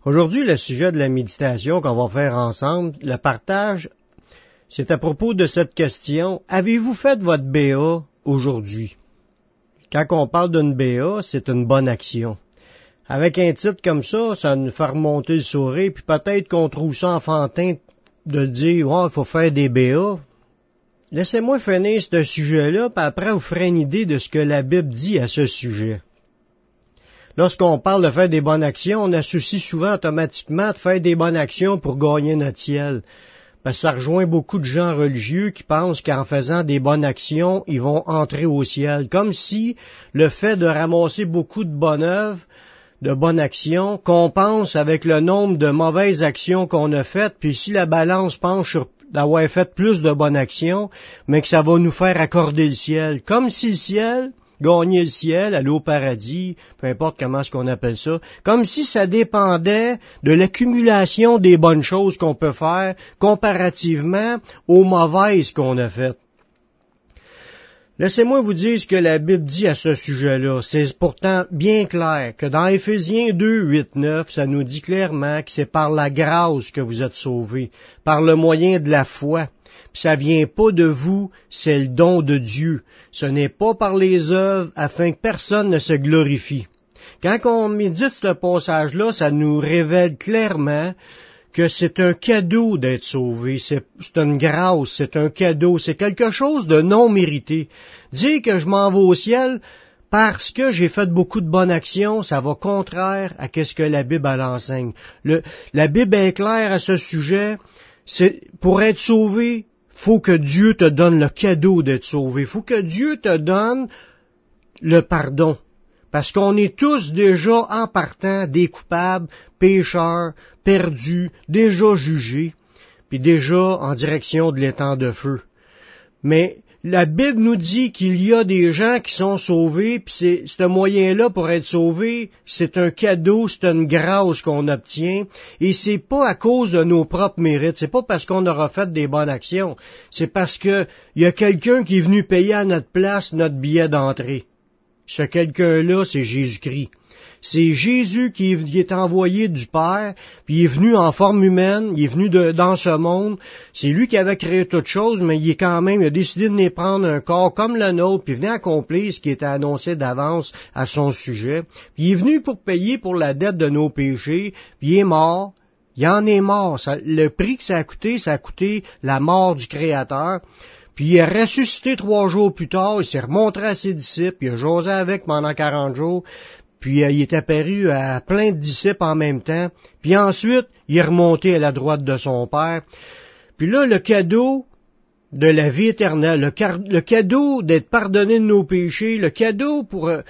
Aujourd'hui, le sujet de la méditation qu'on va faire ensemble, le partage, c'est à propos de cette question. Avez-vous fait votre BA aujourd'hui? Quand on parle d'une BA, c'est une bonne action. Avec un titre comme ça nous fait remonter le sourire, puis peut-être qu'on trouve ça enfantin de dire « Ouais, il faut faire des BA ». Laissez-moi finir ce sujet-là, puis après vous ferez une idée de ce que la Bible dit à ce sujet. Lorsqu'on parle de faire des bonnes actions, on associe souvent automatiquement de faire des bonnes actions pour gagner notre ciel. Parce que ça rejoint beaucoup de gens religieux qui pensent qu'en faisant des bonnes actions, ils vont entrer au ciel. Comme si le fait de ramasser beaucoup de bonnes œuvres, de bonnes actions, compense avec le nombre de mauvaises actions qu'on a faites, puis si la balance penche sur d'avoir fait plus de bonnes actions, mais que ça va nous faire accorder le ciel. Comme si le ciel, gagner le ciel, aller au paradis, peu importe comment est-ce qu'on appelle ça, comme si ça dépendait de l'accumulation des bonnes choses qu'on peut faire comparativement aux mauvaises qu'on a faites. Laissez-moi vous dire ce que la Bible dit à ce sujet-là. C'est pourtant bien clair que dans Éphésiens 2, 8, 9, ça nous dit clairement que c'est par la grâce que vous êtes sauvés, par le moyen de la foi. Puis ça vient pas de vous, c'est le don de Dieu. Ce n'est pas par les œuvres afin que personne ne se glorifie. Quand on médite ce passage-là, ça nous révèle clairement que c'est un cadeau d'être sauvé, c'est une grâce, c'est un cadeau, c'est quelque chose de non mérité. Dire que je m'en vais au ciel parce que j'ai fait beaucoup de bonnes actions, ça va contraire à ce que la Bible elle enseigne. La Bible est claire à ce sujet, c'est pour être sauvé, faut que Dieu te donne le cadeau d'être sauvé, faut que Dieu te donne le pardon. Parce qu'on est tous déjà en partant des coupables, pécheurs, perdus, déjà jugés, puis déjà en direction de l'étang de feu. Mais la Bible nous dit qu'il y a des gens qui sont sauvés, puis ce moyen-là pour être sauvé, c'est un cadeau, c'est une grâce qu'on obtient, et c'est pas à cause de nos propres mérites, c'est pas parce qu'on aura fait des bonnes actions, c'est parce que il y a quelqu'un qui est venu payer à notre place notre billet d'entrée. Ce quelqu'un-là, c'est Jésus-Christ. C'est Jésus qui est envoyé du Père, puis il est venu en forme humaine, il est venu dans ce monde. C'est lui qui avait créé toutes choses, mais il a décidé de venir prendre un corps comme le nôtre, puis venir accomplir ce qui était annoncé d'avance à son sujet. Puis il est venu pour payer pour la dette de nos péchés, puis il est mort. Il en est mort. Le prix que ça a coûté la mort du Créateur. Puis il est ressuscité 3 jours plus tard, il s'est remontré à ses disciples, il a jasé avec pendant 40 jours, puis il est apparu à plein de disciples en même temps, puis ensuite, il est remonté à la droite de son Père. Puis là, le cadeau de la vie éternelle, le cadeau d'être pardonné de nos péchés, le cadeau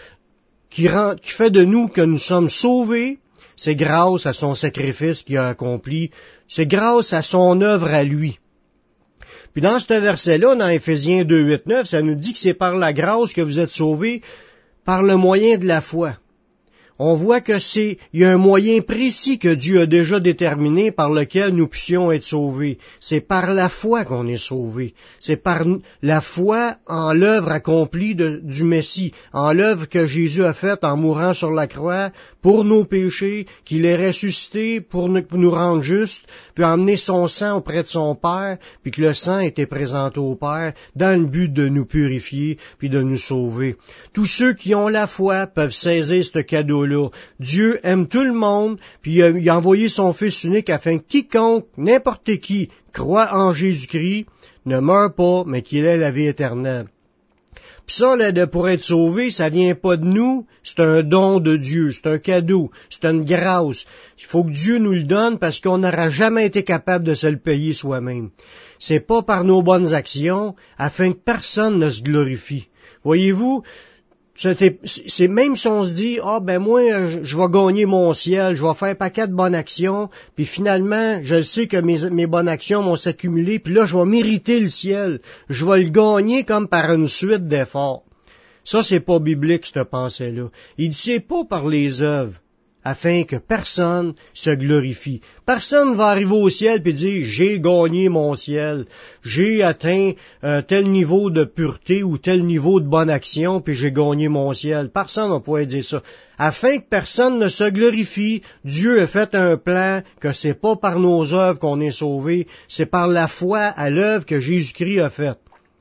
qui fait de nous que nous sommes sauvés, c'est grâce à son sacrifice qu'il a accompli, c'est grâce à son œuvre à lui. Puis dans ce verset-là, dans Éphésiens 2, 8, 9, ça nous dit que c'est par la grâce que vous êtes sauvés, par le moyen de la foi. On voit il y a un moyen précis que Dieu a déjà déterminé par lequel nous puissions être sauvés. C'est par la foi qu'on est sauvés. C'est par la foi en l'œuvre accomplie du Messie, en l'œuvre que Jésus a faite en mourant sur la croix pour nos péchés, qu'il est ressuscité pour nous rendre justes, puis emmener son sang auprès de son Père, puis que le sang était présenté au Père dans le but de nous purifier, puis de nous sauver. Tous ceux qui ont la foi peuvent saisir ce cadeau-là. Dieu aime tout le monde, puis il a envoyé son Fils unique afin que quiconque, n'importe qui, croit en Jésus-Christ, ne meure pas, mais qu'il ait la vie éternelle. Puis ça, là, pour être sauvé, ça vient pas de nous, c'est un don de Dieu, c'est un cadeau, c'est une grâce. Il faut que Dieu nous le donne parce qu'on n'aura jamais été capable de se le payer soi-même. C'est pas par nos bonnes actions, afin que personne ne se glorifie. Voyez-vous, c'est même si on se dit, moi, je vais gagner mon ciel, je vais faire un paquet de bonnes actions, puis finalement, je sais que mes bonnes actions vont s'accumuler, puis là, je vais mériter le ciel. Je vais le gagner comme par une suite d'efforts. Ça, c'est pas biblique, cette pensée-là. Il dit, c'est pas par les œuvres afin que personne se glorifie. Personne va arriver au ciel et dire « J'ai gagné mon ciel, j'ai atteint tel niveau de pureté ou tel niveau de bonne action, puis j'ai gagné mon ciel. » Personne ne va pouvoir dire ça. Afin que personne ne se glorifie, Dieu a fait un plan que c'est pas par nos œuvres qu'on est sauvé, c'est par la foi à l'œuvre que Jésus-Christ a faite.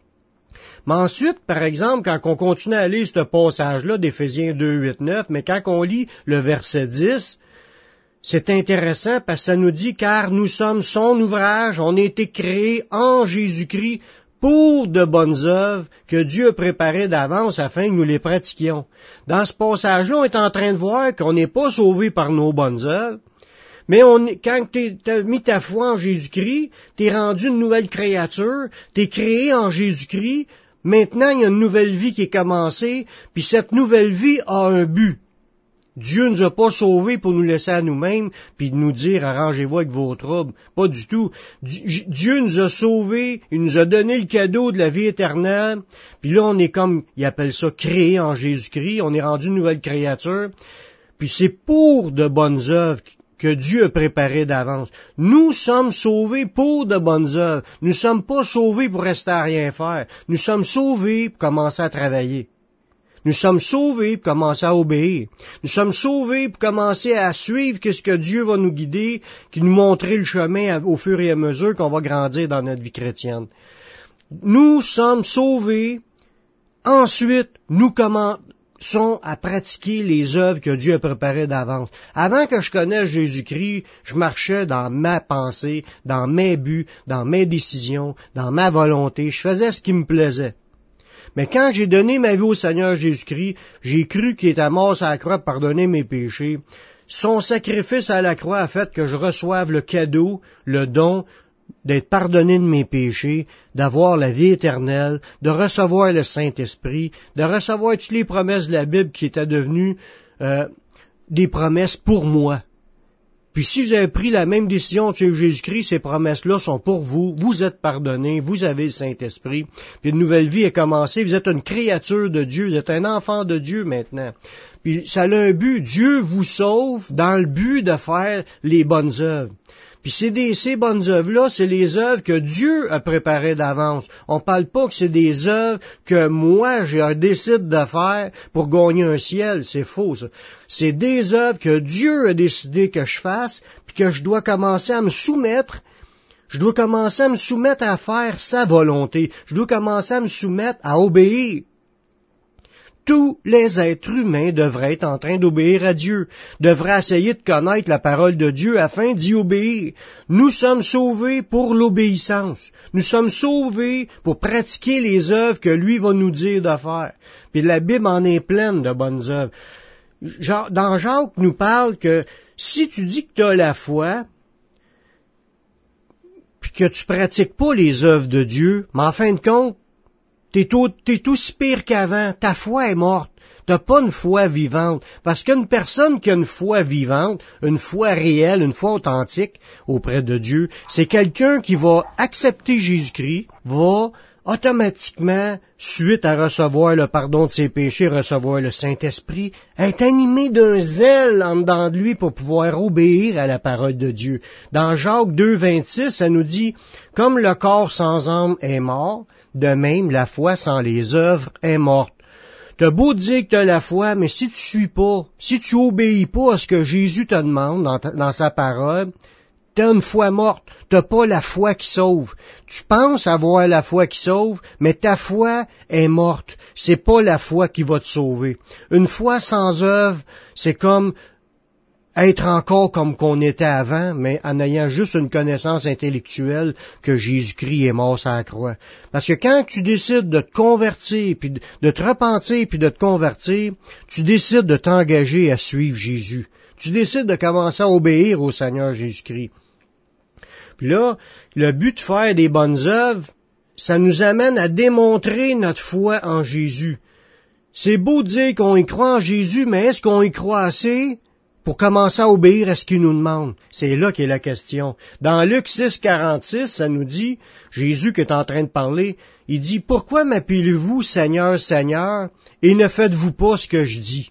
Mais ensuite, par exemple, quand on continue à lire ce passage-là d'Éphésiens 2, 8, 9, mais quand on lit le verset 10, c'est intéressant parce que ça nous dit « Car nous sommes son ouvrage, on a été créés en Jésus-Christ pour de bonnes œuvres que Dieu a préparées d'avance afin que nous les pratiquions. » Dans ce passage-là, on est en train de voir qu'on n'est pas sauvé par nos bonnes œuvres, mais quand tu as mis ta foi en Jésus-Christ, tu es rendu une nouvelle créature, tu es créé en Jésus-Christ. Maintenant, il y a une nouvelle vie qui est commencée, puis cette nouvelle vie a un but. Dieu ne nous a pas sauvés pour nous laisser à nous-mêmes, puis de nous dire « arrangez-vous avec vos troubles ». Pas du tout. Dieu nous a sauvés, il nous a donné le cadeau de la vie éternelle, puis là, on est comme, il appelle ça, créé en Jésus-Christ, on est rendu une nouvelle créature, puis c'est pour de bonnes œuvres que Dieu a préparé d'avance. Nous sommes sauvés pour de bonnes œuvres. Nous ne sommes pas sauvés pour rester à rien faire. Nous sommes sauvés pour commencer à travailler. Nous sommes sauvés pour commencer à obéir. Nous sommes sauvés pour commencer à suivre ce que Dieu va nous guider, qui nous montrer le chemin au fur et à mesure qu'on va grandir dans notre vie chrétienne. Nous sommes sauvés. Ensuite, nous commençons à pratiquer les œuvres que Dieu a préparées d'avance. Avant que je connaisse Jésus-Christ, je marchais dans ma pensée, dans mes buts, dans mes décisions, dans ma volonté. Je faisais ce qui me plaisait. Mais quand j'ai donné ma vie au Seigneur Jésus-Christ, j'ai cru qu'il était mort sur la croix pour pardonner mes péchés. Son sacrifice à la croix a fait que je reçoive le cadeau, le don, d'être pardonné de mes péchés, d'avoir la vie éternelle, de recevoir le Saint-Esprit, de recevoir toutes les promesses de la Bible qui étaient devenues des promesses pour moi. Puis si vous avez pris la même décision de suivre Jésus-Christ, ces promesses-là sont pour vous, vous êtes pardonnés, vous avez le Saint-Esprit, puis une nouvelle vie est commencée, vous êtes une créature de Dieu, vous êtes un enfant de Dieu maintenant. Puis ça a un but, Dieu vous sauve dans le but de faire les bonnes œuvres. Puis ces bonnes œuvres-là, c'est les œuvres que Dieu a préparées d'avance. On parle pas que c'est des œuvres que moi, je décide de faire pour gagner un ciel. C'est faux, ça. C'est des œuvres que Dieu a décidé que je fasse, puis que je dois commencer à me soumettre. Je dois commencer à me soumettre à faire sa volonté. Je dois commencer à me soumettre à obéir. Tous les êtres humains devraient être en train d'obéir à Dieu, devraient essayer de connaître la parole de Dieu afin d'y obéir. Nous sommes sauvés pour l'obéissance. Nous sommes sauvés pour pratiquer les œuvres que lui va nous dire de faire. Puis la Bible en est pleine de bonnes œuvres. Dans Jacques, nous parle que si tu dis que tu as la foi, puis que tu pratiques pas les œuvres de Dieu, mais en fin de compte, t'es aussi pire qu'avant. Ta foi est morte. T'as pas une foi vivante. Parce qu'une personne qui a une foi vivante, une foi réelle, une foi authentique auprès de Dieu, c'est quelqu'un qui va accepter Jésus-Christ, va automatiquement, suite à recevoir le pardon de ses péchés, recevoir le Saint-Esprit, être animé d'un zèle en dedans de lui pour pouvoir obéir à la parole de Dieu. Dans Jacques 2, 26, ça nous dit « Comme le corps sans âme est mort, de même la foi sans les œuvres est morte. » T'as beau dire que t'as la foi, mais si tu suis pas, si tu obéis pas à ce que Jésus te demande dans sa parole, t'as une foi morte, t'as pas la foi qui sauve. Tu penses avoir la foi qui sauve, mais ta foi est morte. C'est pas la foi qui va te sauver. Une foi sans œuvre, c'est comme être encore comme qu'on était avant, mais en ayant juste une connaissance intellectuelle que Jésus-Christ est mort sur la croix. Parce que quand tu décides de te convertir, puis de te repentir, puis de te convertir, tu décides de t'engager à suivre Jésus. Tu décides de commencer à obéir au Seigneur Jésus-Christ. Puis là, le but de faire des bonnes œuvres, ça nous amène à démontrer notre foi en Jésus. C'est beau de dire qu'on y croit en Jésus, mais est-ce qu'on y croit assez pour commencer à obéir à ce qu'il nous demande? C'est là qu'est la question. Dans Luc 6, 46, ça nous dit, Jésus qui est en train de parler, il dit, « Pourquoi m'appelez-vous Seigneur, Seigneur, et ne faites-vous pas ce que je dis? »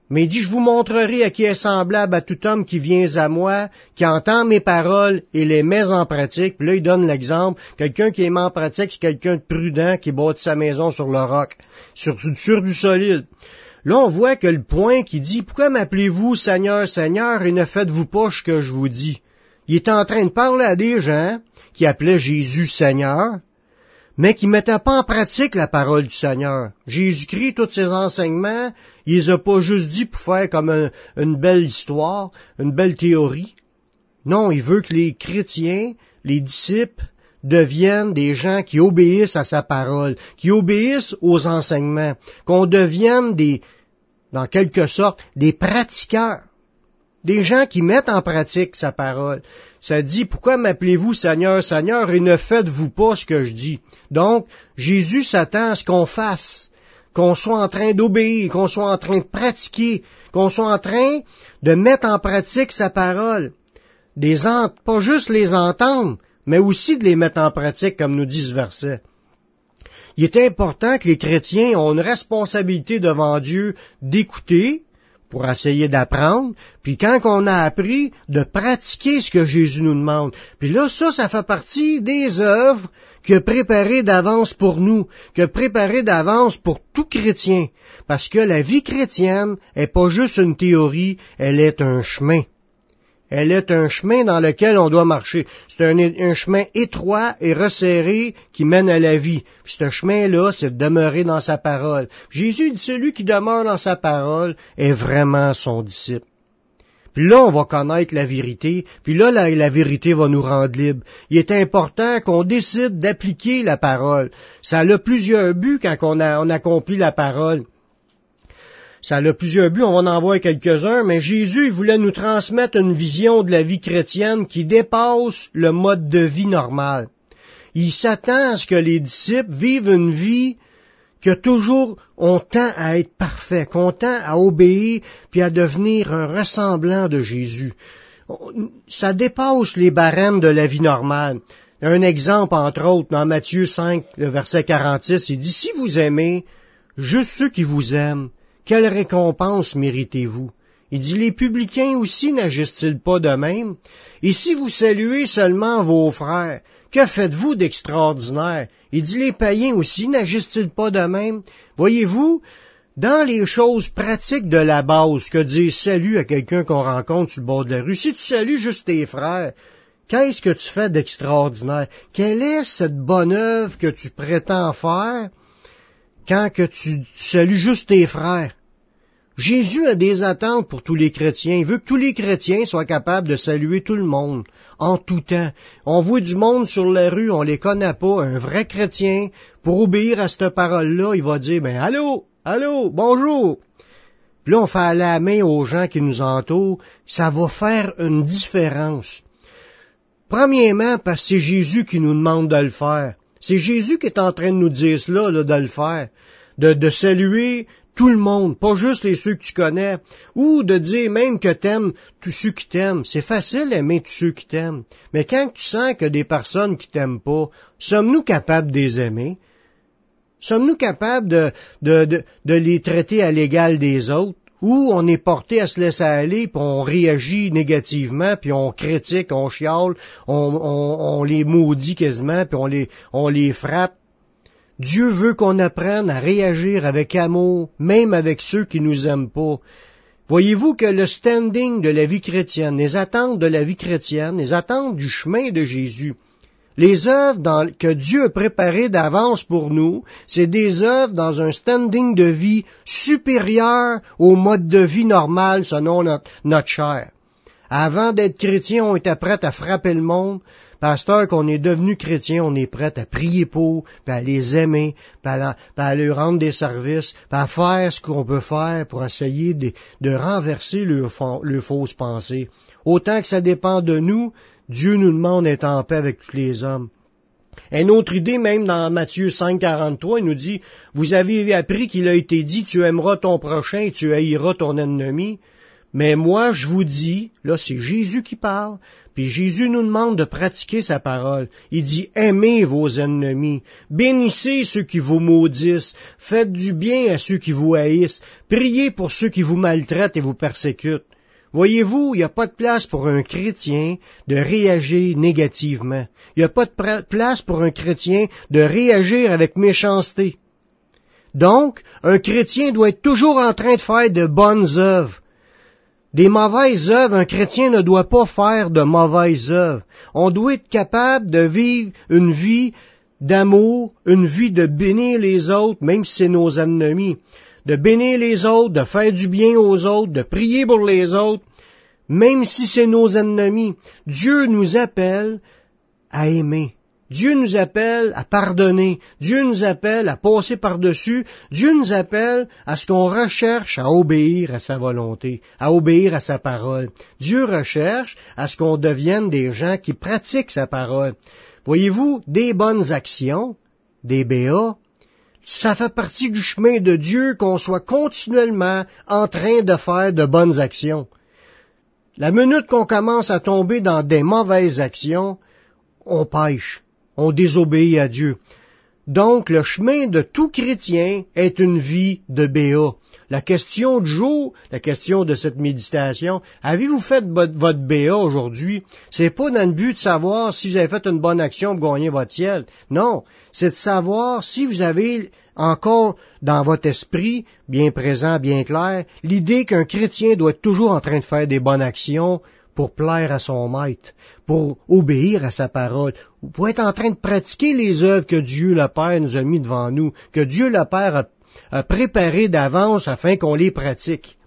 Mais il dit, je vous montrerai à qui est semblable à tout homme qui vient à moi, qui entend mes paroles et les met en pratique. Puis là, il donne l'exemple. Quelqu'un qui les met en pratique, c'est quelqu'un de prudent qui bâtit sa maison sur le roc, sur du solide. Là, on voit que le point qui dit, pourquoi m'appelez-vous Seigneur, Seigneur, et ne faites-vous pas ce que je vous dis? Il est en train de parler à des gens qui appelaient Jésus Seigneur, mais qui ne mettaient pas en pratique la parole du Seigneur. Jésus-Christ, tous ses enseignements, il les a pas juste dit pour faire comme une belle histoire, une belle théorie. Non, il veut que les chrétiens, les disciples, deviennent des gens qui obéissent à sa parole, qui obéissent aux enseignements, qu'on devienne dans quelque sorte, des pratiqueurs, des gens qui mettent en pratique sa parole. Ça dit, pourquoi m'appelez-vous Seigneur, Seigneur, et ne faites-vous pas ce que je dis? Donc, Jésus s'attend à ce qu'on fasse, qu'on soit en train d'obéir, qu'on soit en train de pratiquer, qu'on soit en train de mettre en pratique sa parole. Pas juste les entendre, mais aussi de les mettre en pratique, comme nous dit ce verset. Il est important que les chrétiens ont une responsabilité devant Dieu d'écouter, pour essayer d'apprendre, puis quand on a appris, de pratiquer ce que Jésus nous demande. Puis là, ça fait partie des œuvres qu'il a préparées d'avance pour nous, qu'il a préparées d'avance pour tout chrétien, parce que la vie chrétienne est pas juste une théorie, elle est un chemin. Elle est un chemin dans lequel on doit marcher. C'est un chemin étroit et resserré qui mène à la vie. Puis ce chemin-là, c'est de demeurer dans sa parole. Jésus dit, celui qui demeure dans sa parole est vraiment son disciple. Puis là, on va connaître la vérité. Puis là, la vérité va nous rendre libres. Il est important qu'on décide d'appliquer la parole. Ça a plusieurs buts quand on accomplit la parole. Ça a plusieurs buts, on va en voir quelques-uns, mais Jésus il voulait nous transmettre une vision de la vie chrétienne qui dépasse le mode de vie normal. Il s'attend à ce que les disciples vivent une vie que toujours on tend à être parfait, qu'on tend à obéir puis à devenir un ressemblant de Jésus. Ça dépasse les barèmes de la vie normale. Un exemple, entre autres, dans Matthieu 5, le verset 46, il dit, « Si vous aimez juste ceux qui vous aiment, quelle récompense méritez-vous? » Il dit, les publicains aussi n'agissent-ils pas de même? Et si vous saluez seulement vos frères, que faites-vous d'extraordinaire? Il dit, les païens aussi n'agissent-ils pas de même? Voyez-vous, dans les choses pratiques de la base, que dire salut à quelqu'un qu'on rencontre sur le bord de la rue, si tu salues juste tes frères, qu'est-ce que tu fais d'extraordinaire? Quelle est cette bonne œuvre que tu prétends faire quand que tu salues juste tes frères? Jésus a des attentes pour tous les chrétiens. Il veut que tous les chrétiens soient capables de saluer tout le monde, en tout temps. On voit du monde sur la rue, on les connaît pas. Un vrai chrétien, pour obéir à cette parole-là, il va dire, allô, bonjour. Puis là, on fait la main aux gens qui nous entourent. Ça va faire une différence. Premièrement, parce que c'est Jésus qui nous demande de le faire. C'est Jésus qui est en train de nous dire cela, de le faire. De saluer tout le monde, pas juste ceux que tu connais, ou de dire même que t'aimes tous ceux qui t'aiment. C'est facile d'aimer tous ceux qui t'aiment. Mais quand tu sens que des personnes qui t'aiment pas, sommes-nous capables de les aimer? Sommes-nous capables de les traiter à l'égal des autres? Ou on est porté à se laisser aller, puis on réagit négativement, puis on critique, on chiale, on les maudit quasiment, puis on les frappe. Dieu veut qu'on apprenne à réagir avec amour, même avec ceux qui nous aiment pas. Voyez-vous que le standing de la vie chrétienne, les attentes de la vie chrétienne, les attentes du chemin de Jésus, les œuvres que Dieu a préparées d'avance pour nous, c'est des œuvres dans un standing de vie supérieur au mode de vie normal selon notre chair. Avant d'être chrétien, on était prêts à frapper le monde. Pasteur, qu'on est devenu chrétien, on est prêt à prier pour, puis à les aimer, puis à leur rendre des services, puis à faire ce qu'on peut faire pour essayer de renverser leurs fausses pensées. Autant que ça dépend de nous, Dieu nous demande d'être en paix avec tous les hommes. Une autre idée, même dans Matthieu 5, 43, il nous dit, « Vous avez appris qu'il a été dit, tu aimeras ton prochain et tu haïras ton ennemi. » Mais moi, je vous dis, là, c'est Jésus qui parle, puis Jésus nous demande de pratiquer sa parole. Il dit, aimez vos ennemis, bénissez ceux qui vous maudissent, faites du bien à ceux qui vous haïssent, priez pour ceux qui vous maltraitent et vous persécutent. Voyez-vous, il n'y a pas de place pour un chrétien de réagir négativement. Il n'y a pas de place pour un chrétien de réagir avec méchanceté. Donc, un chrétien doit être toujours en train de faire de bonnes œuvres. Des mauvaises œuvres, un chrétien ne doit pas faire de mauvaises œuvres. On doit être capable de vivre une vie d'amour, une vie de bénir les autres, même si c'est nos ennemis. De bénir les autres, de faire du bien aux autres, de prier pour les autres, même si c'est nos ennemis. Dieu nous appelle à aimer. Dieu nous appelle à pardonner. Dieu nous appelle à passer par-dessus. Dieu nous appelle à ce qu'on recherche à obéir à sa volonté, à obéir à sa parole. Dieu recherche à ce qu'on devienne des gens qui pratiquent sa parole. Voyez-vous, des bonnes actions, des BA, ça fait partie du chemin de Dieu qu'on soit continuellement en train de faire de bonnes actions. La minute qu'on commence à tomber dans des mauvaises actions, on pêche. On désobéit à Dieu. Donc, le chemin de tout chrétien est une vie de BA. La question du jour, la question de cette méditation, avez-vous fait votre BA aujourd'hui? C'est pas dans le but de savoir si vous avez fait une bonne action pour gagner votre ciel. Non, c'est de savoir si vous avez encore dans votre esprit, bien présent, bien clair, l'idée qu'un chrétien doit être toujours en train de faire des bonnes actions pour plaire à son maître, pour obéir à sa parole, ou pour être en train de pratiquer les œuvres que Dieu le Père nous a mis devant nous, que Dieu le Père a préparées d'avance afin qu'on les pratique.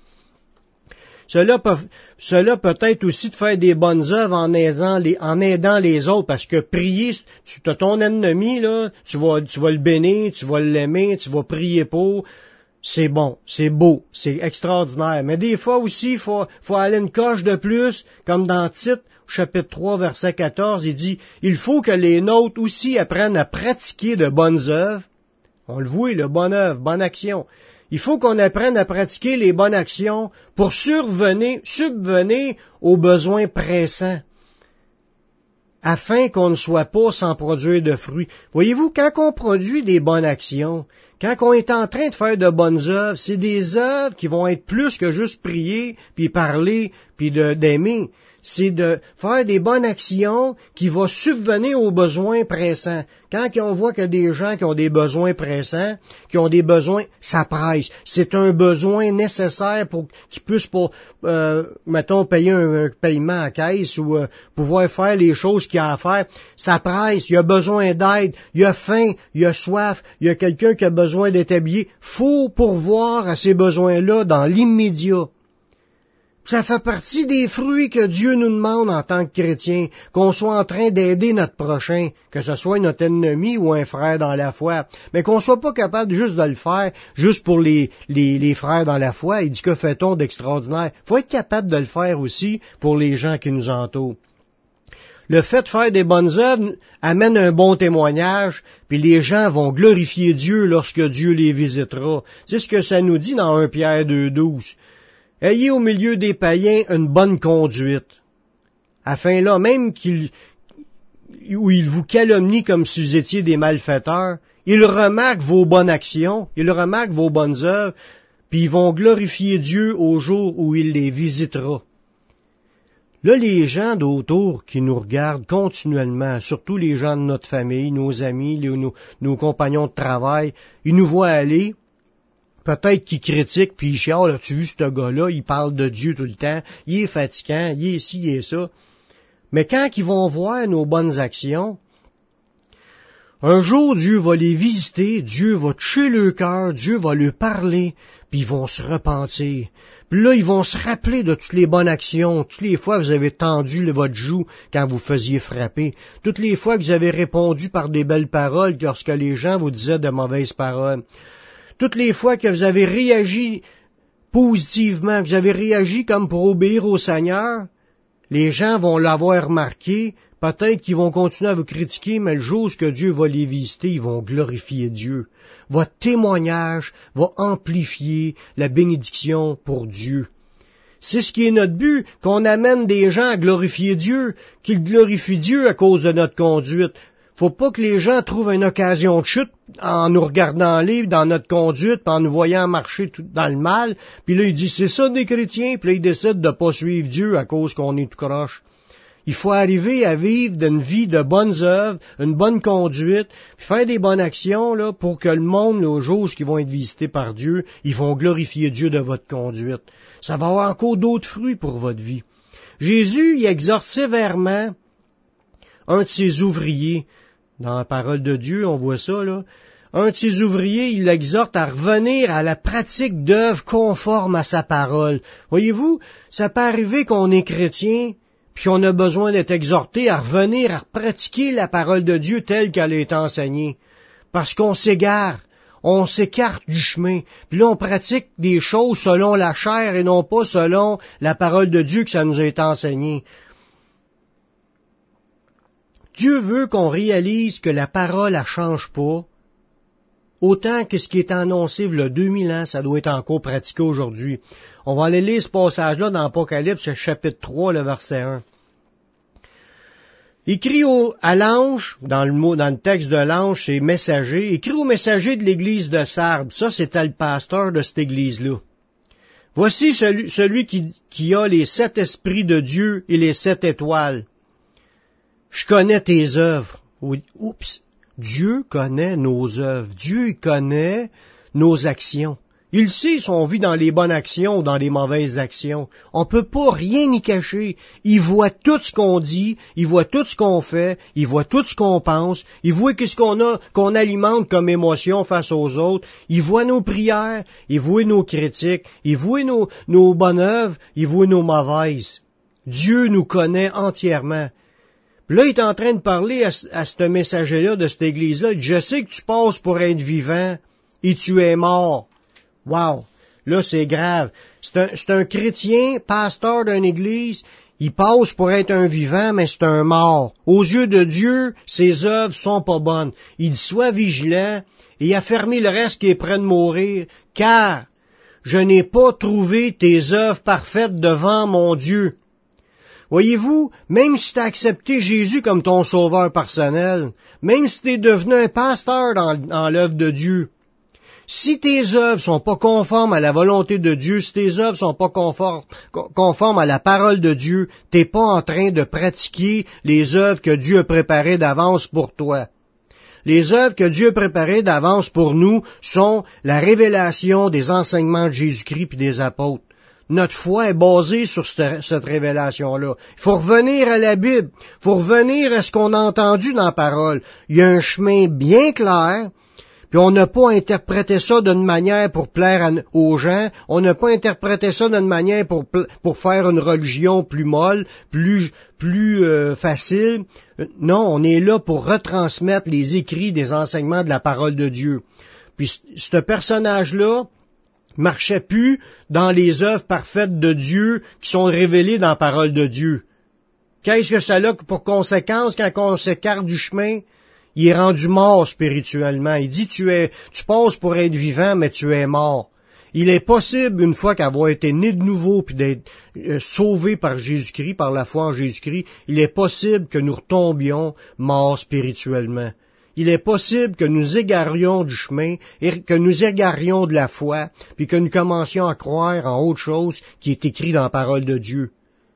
Cela peut être aussi de faire des bonnes œuvres en aidant les autres, parce que prier, tu as ton ennemi, là, tu vas le bénir, tu vas l'aimer, tu vas prier pour. C'est bon, c'est beau, c'est extraordinaire. Mais des fois aussi, faut aller une coche de plus, comme dans Tite, chapitre 3, verset 14, il dit, il faut que les nôtres aussi apprennent à pratiquer de bonnes œuvres. On le voit, le bonne œuvre, bonne action. Il faut qu'on apprenne à pratiquer les bonnes actions pour subvenir aux besoins pressants, afin qu'on ne soit pas sans produire de fruits. Voyez-vous, quand on produit des bonnes actions, quand on est en train de faire de bonnes œuvres, c'est des œuvres qui vont être plus que juste prier, puis parler, puis d'aimer. C'est de faire des bonnes actions qui vont subvenir aux besoins pressants. Quand on voit qu'il y a des gens qui ont des besoins pressants, qui ont des besoins, ça presse. C'est un besoin nécessaire pour qu'ils puissent mettons, payer un paiement à caisse ou pouvoir faire les choses qu'il y a à faire. Ça presse, il y a besoin d'aide, il y a faim, il y a soif, il y a quelqu'un qui a besoin d'être habillé. Faut pourvoir à ces besoins-là dans l'immédiat. Ça fait partie des fruits que Dieu nous demande en tant que chrétien, qu'on soit en train d'aider notre prochain, que ce soit notre ennemi ou un frère dans la foi, mais qu'on soit pas capable juste de le faire, juste pour les frères dans la foi. Il dit, que fait-on d'extraordinaire? Faut être capable de le faire aussi pour les gens qui nous entourent. Le fait de faire des bonnes œuvres amène un bon témoignage, puis les gens vont glorifier Dieu lorsque Dieu les visitera. C'est ce que ça nous dit dans 1 Pierre 2,12. Ayez au milieu des païens une bonne conduite, afin là, même où ils vous calomnient comme si vous étiez des malfaiteurs, ils remarquent vos bonnes actions, ils remarquent vos bonnes œuvres, puis ils vont glorifier Dieu au jour où il les visitera. Là, les gens d'autour qui nous regardent continuellement, surtout les gens de notre famille, nos amis, nos compagnons de travail, ils nous voient aller. Peut-être qu'ils critiquent, puis ils chialent, as-tu vu ce gars-là, il parle de Dieu tout le temps, il est fatigant, il est ci, il est ça. Mais quand ils vont voir nos bonnes actions, un jour Dieu va les visiter, Dieu va toucher leur cœur, Dieu va leur parler, puis ils vont se repentir. Puis là, ils vont se rappeler de toutes les bonnes actions, toutes les fois que vous avez tendu votre joue quand vous faisiez frapper, toutes les fois que vous avez répondu par des belles paroles lorsque les gens vous disaient de mauvaises paroles. Toutes les fois que vous avez réagi positivement, que vous avez réagi comme pour obéir au Seigneur, les gens vont l'avoir remarqué, peut-être qu'ils vont continuer à vous critiquer, mais le jour où Dieu va les visiter, ils vont glorifier Dieu. Votre témoignage va amplifier la bénédiction pour Dieu. C'est ce qui est notre but, qu'on amène des gens à glorifier Dieu, qu'ils glorifient Dieu à cause de notre conduite. Faut pas que les gens trouvent une occasion de chute en nous regardant livre dans notre conduite, puis en nous voyant marcher tout dans le mal, puis là ils disent c'est ça des chrétiens, puis là ils décident de pas suivre Dieu à cause qu'on est tout croche. Il faut arriver à vivre d'une vie de bonnes œuvres, une bonne conduite, puis faire des bonnes actions là, pour que le monde, les jours qui vont être visités par Dieu, ils vont glorifier Dieu de votre conduite. Ça va avoir encore d'autres fruits pour votre vie. Jésus, il exhorte sévèrement un de ses ouvriers. Dans la parole de Dieu, on voit ça, là. Un de ses ouvriers, il l'exhorte à revenir à la pratique d'œuvres conformes à sa parole. Voyez-vous, ça peut arriver qu'on est chrétien, puis on a besoin d'être exhorté à revenir à pratiquer la parole de Dieu telle qu'elle est enseignée. Parce qu'on s'égare, on s'écarte du chemin, puis là on pratique des choses selon la chair et non pas selon la parole de Dieu que ça nous a été enseigné. Dieu veut qu'on réalise que la parole ne change pas, autant que ce qui est annoncé il y a 2000 ans, ça doit être encore pratiqué aujourd'hui. On va aller lire ce passage-là dans Apocalypse, chapitre 3, le verset 1. Écrit à l'ange, dans le texte de l'ange, c'est messager, écrit au messager de l'église de Sardes, ça c'était le pasteur de cette église-là. Voici celui qui a les 7 esprits de Dieu et les 7 étoiles. Je connais tes œuvres. Oups! Dieu connaît nos œuvres. Dieu il connaît nos actions. Il sait si on vit dans les bonnes actions ou dans les mauvaises actions. On peut pas rien y cacher. Il voit tout ce qu'on dit, il voit tout ce qu'on fait, il voit tout ce qu'on pense, il voit qu'est-ce qu'on alimente comme émotion face aux autres, il voit nos prières, il voit nos critiques, il voit nos bonnes œuvres, il voit nos mauvaises. Dieu nous connaît entièrement. Là, il est en train de parler à ce messager-là de cette église-là. Je sais que tu passes pour être vivant et tu es mort. Wow! Là, c'est grave. C'est un chrétien, pasteur d'une église. Il passe pour être un vivant, mais c'est un mort. Aux yeux de Dieu, ses œuvres sont pas bonnes. Il dit, sois vigilant et affermis le reste qui est près de mourir, car je n'ai pas trouvé tes œuvres parfaites devant mon Dieu. Voyez-vous, même si tu as accepté Jésus comme ton sauveur personnel, même si tu es devenu un pasteur dans l'œuvre de Dieu, si tes œuvres sont pas conformes à la volonté de Dieu, si tes œuvres sont pas conformes à la parole de Dieu, t'es pas en train de pratiquer les œuvres que Dieu a préparées d'avance pour toi. Les œuvres que Dieu a préparées d'avance pour nous sont la révélation des enseignements de Jésus-Christ et des apôtres. Notre foi est basée sur cette révélation-là. Il faut revenir à la Bible. Il faut revenir à ce qu'on a entendu dans la parole. Il y a un chemin bien clair, puis on n'a pas interprété ça d'une manière pour plaire aux gens. On n'a pas interprété ça d'une manière pour faire une religion plus molle, plus facile. Non, on est là pour retransmettre les écrits des enseignements de la parole de Dieu. Puis ce personnage-là marchait plus dans les œuvres parfaites de Dieu qui sont révélées dans la parole de Dieu. Qu'est-ce que ça a pour conséquence quand on s'écarte du chemin? Il est rendu mort spirituellement. Il dit tu passes pour être vivant, mais tu es mort. Il est possible, une fois qu'avoir été né de nouveau puis d'être sauvé par Jésus-Christ, par la foi en Jésus-Christ, il est possible que nous retombions morts spirituellement. Il est possible que nous égarions du chemin et que nous égarions de la foi, puis que nous commencions à croire en autre chose qui est écrit dans la parole de Dieu.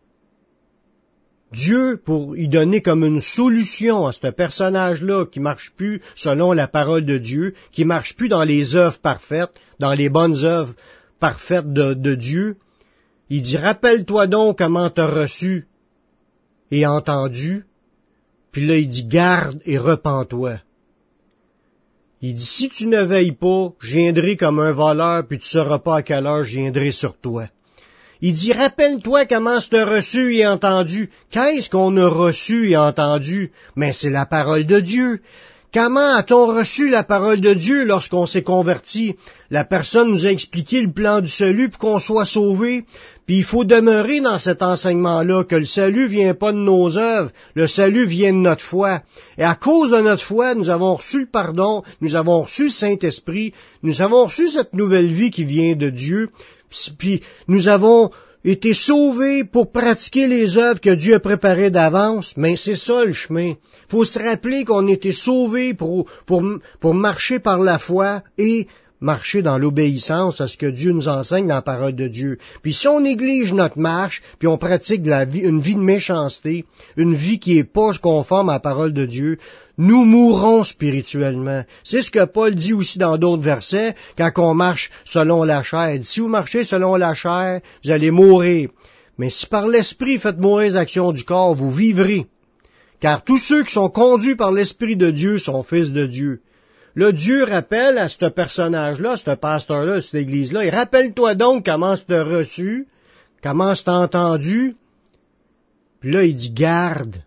Dieu, pour y donner comme une solution à ce personnage-là qui marche plus selon la parole de Dieu, qui marche plus dans les œuvres parfaites, dans les bonnes œuvres parfaites de Dieu, il dit, rappelle-toi donc comment t'as reçu et entendu, puis là il dit, garde et repens-toi. Il dit, si tu ne veilles pas, je viendrai comme un voleur, puis tu ne sauras pas à quelle heure je viendrai sur toi. Il dit, rappelle-toi comment tu as reçu et entendu. Qu'est-ce qu'on a reçu et entendu? Mais c'est la parole de Dieu. Comment a-t-on reçu la parole de Dieu lorsqu'on s'est converti? La personne nous a expliqué le plan du salut pour qu'on soit sauvé. Puis il faut demeurer dans cet enseignement-là, que le salut vient pas de nos œuvres, le salut vient de notre foi. Et à cause de notre foi, nous avons reçu le pardon, nous avons reçu le Saint-Esprit, nous avons reçu cette nouvelle vie qui vient de Dieu. Puis nous avons été sauvés pour pratiquer les œuvres que Dieu a préparées d'avance, mais c'est ça le chemin. Faut se rappeler qu'on a été sauvés pour marcher par la foi et marcher dans l'obéissance à ce que Dieu nous enseigne dans la parole de Dieu. Puis si on néglige notre marche, puis on pratique une vie de méchanceté, une vie qui est pas conforme à la parole de Dieu, nous mourrons spirituellement. C'est ce que Paul dit aussi dans d'autres versets, quand on marche selon la chair. Il dit, si vous marchez selon la chair, vous allez mourir. Mais si par l'Esprit faites mourir les actions du corps, vous vivrez. Car tous ceux qui sont conduits par l'Esprit de Dieu sont fils de Dieu. Là, Dieu rappelle à ce personnage-là, ce pasteur-là, cette église-là, et rappelle-toi donc comment tu as reçu, comment tu as entendu. Puis là, il dit, garde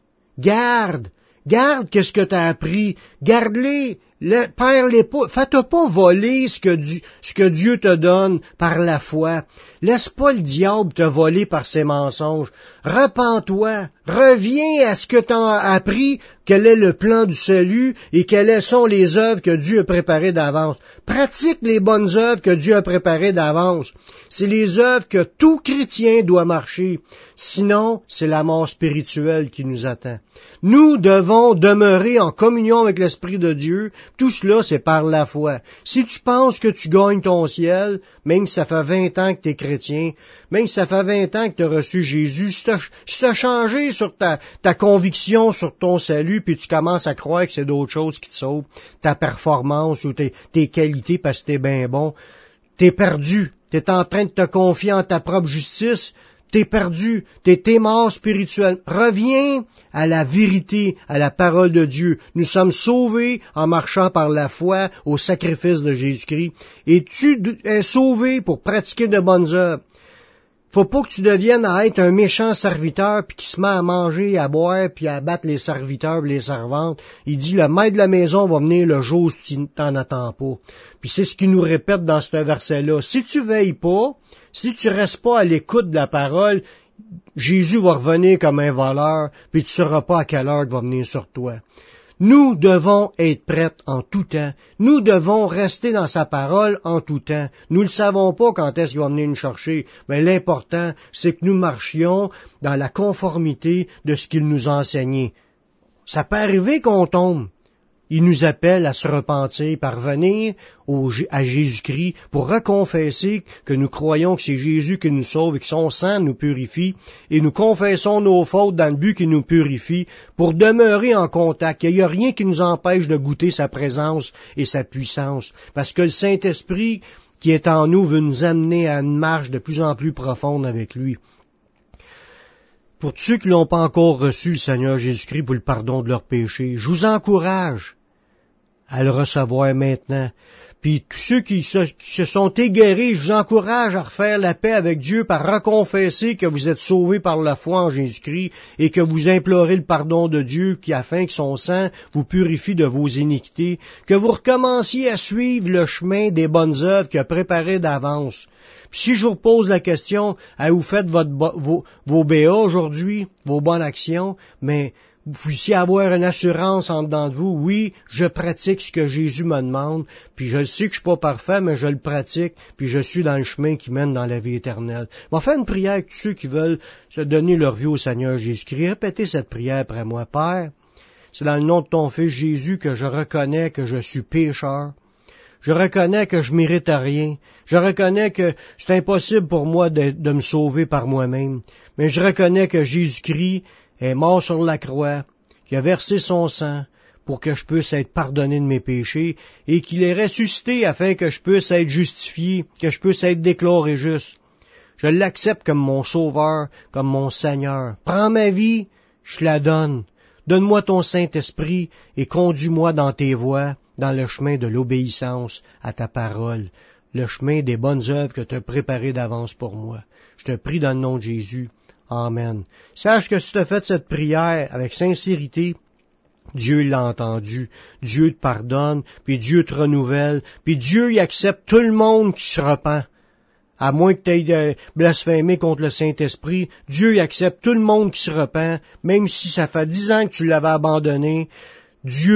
qu'est-ce que tu as appris, garde-les, perds-les pas, fais-toi pas voler ce que Dieu te donne par la foi. Laisse pas le diable te voler par ses mensonges. Repens-toi, reviens à ce que tu as appris, quel est le plan du salut et quelles sont les œuvres que Dieu a préparées d'avance. Pratique les bonnes œuvres que Dieu a préparées d'avance. C'est les œuvres que tout chrétien doit marcher. Sinon, c'est la mort spirituelle qui nous attend. Nous devons demeurer en communion avec l'Esprit de Dieu. Tout cela, c'est par la foi. Si tu penses que tu gagnes ton ciel, même si ça fait 20 ans que tu es chrétien, même si ça fait 20 ans que tu as reçu Jésus, si tu as changé sur ta conviction sur ton salut, puis tu commences à croire que c'est d'autres choses qui te sauvent, ta performance ou tes qualités parce que t'es bien bon, t'es perdu. T'es en train de te confier en ta propre justice, t'es perdu, t'es mort spirituel. Reviens à la vérité, à la parole de Dieu. Nous sommes sauvés en marchant par la foi au sacrifice de Jésus-Christ. Et tu es sauvé pour pratiquer de bonnes œuvres. Faut pas que tu deviennes à être un méchant serviteur puis qui se met à manger, à boire puis à battre les serviteurs et les servantes. Il dit, le maître de la maison va venir le jour où tu t'en attends pas. Puis c'est ce qu'il nous répète dans ce verset-là. Si tu veilles pas, si tu restes pas à l'écoute de la parole, Jésus va revenir comme un voleur puis tu sauras pas à quelle heure il va venir sur toi. Nous devons être prêts en tout temps. Nous devons rester dans sa parole en tout temps. Nous ne savons pas quand est-ce qu'il va venir nous chercher, mais l'important, c'est que nous marchions dans la conformité de ce qu'il nous a enseigné. Ça peut arriver qu'on tombe. Il nous appelle à se repentir, parvenir à Jésus-Christ pour reconfesser que nous croyons que c'est Jésus qui nous sauve et que son sang nous purifie, et nous confessons nos fautes dans le but qu'il nous purifie pour demeurer en contact. Il n'y a rien qui nous empêche de goûter sa présence et sa puissance, parce que le Saint-Esprit qui est en nous veut nous amener à une marche de plus en plus profonde avec lui. Pour tous ceux qui n'ont pas encore reçu le Seigneur Jésus-Christ pour le pardon de leurs péchés, je vous encourage à le recevoir maintenant. Puis tous ceux qui se sont égarés, je vous encourage à refaire la paix avec Dieu par reconfesser que vous êtes sauvés par la foi en Jésus-Christ et que vous implorez le pardon de Dieu afin que son sang vous purifie de vos iniquités, que vous recommenciez à suivre le chemin des bonnes œuvres qu'il a préparé d'avance. Puis si je vous pose la question, vous faites vos BA aujourd'hui, vos bonnes actions, mais vous puissiez avoir une assurance en dedans de vous, oui, je pratique ce que Jésus me demande, puis je sais que je suis pas parfait, mais je le pratique, puis je suis dans le chemin qui mène dans la vie éternelle. On va faire une prière avec tous ceux qui veulent se donner leur vie au Seigneur Jésus-Christ. Répétez cette prière après moi. Père, c'est dans le nom de ton Fils Jésus que je reconnais que je suis pécheur. Je reconnais que je mérite rien. Je reconnais que c'est impossible pour moi de me sauver par moi-même. Mais je reconnais que Jésus-Christ est mort sur la croix, qu'il a versé son sang pour que je puisse être pardonné de mes péchés et qu'il est ressuscité afin que je puisse être justifié, que je puisse être déclaré juste. Je l'accepte comme mon sauveur, comme mon Seigneur. Prends ma vie, je la donne. Donne-moi ton Saint-Esprit et conduis-moi dans tes voies, dans le chemin de l'obéissance à ta parole, le chemin des bonnes œuvres que tu as préparées d'avance pour moi. Je te prie dans le nom de Jésus. Amen. Sache que si tu as fait cette prière avec sincérité, Dieu l'a entendu, Dieu te pardonne, puis Dieu te renouvelle, puis Dieu y accepte tout le monde qui se repent. À moins que tu aies blasphémé contre le Saint-Esprit, Dieu y accepte tout le monde qui se repent, même si ça fait 10 ans que tu l'avais abandonné. Dieu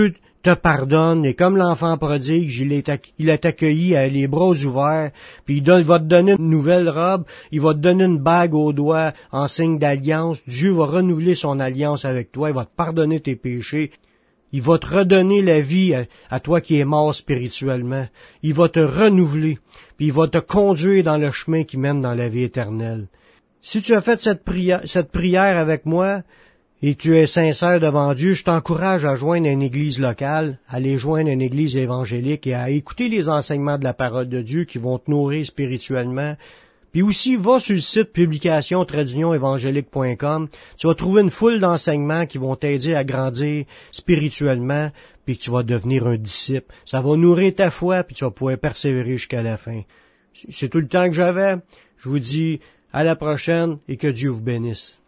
te pardonne, et comme l'enfant prodigue, il est accueilli à les bras ouverts, puis il va te donner une nouvelle robe, il va te donner une bague au doigt en signe d'alliance. Dieu va renouveler son alliance avec toi, il va te pardonner tes péchés. Il va te redonner la vie à toi qui es mort spirituellement. Il va te renouveler, puis il va te conduire dans le chemin qui mène dans la vie éternelle. Si tu as fait cette prière avec moi, et tu es sincère devant Dieu, je t'encourage à joindre une église locale, à aller joindre une église évangélique et à écouter les enseignements de la parole de Dieu qui vont te nourrir spirituellement. Puis aussi, va sur le site publication-évangélique.com. Tu vas trouver une foule d'enseignements qui vont t'aider à grandir spirituellement, puis que tu vas devenir un disciple. Ça va nourrir ta foi, puis tu vas pouvoir persévérer jusqu'à la fin. C'est tout le temps que j'avais. Je vous dis à la prochaine et que Dieu vous bénisse.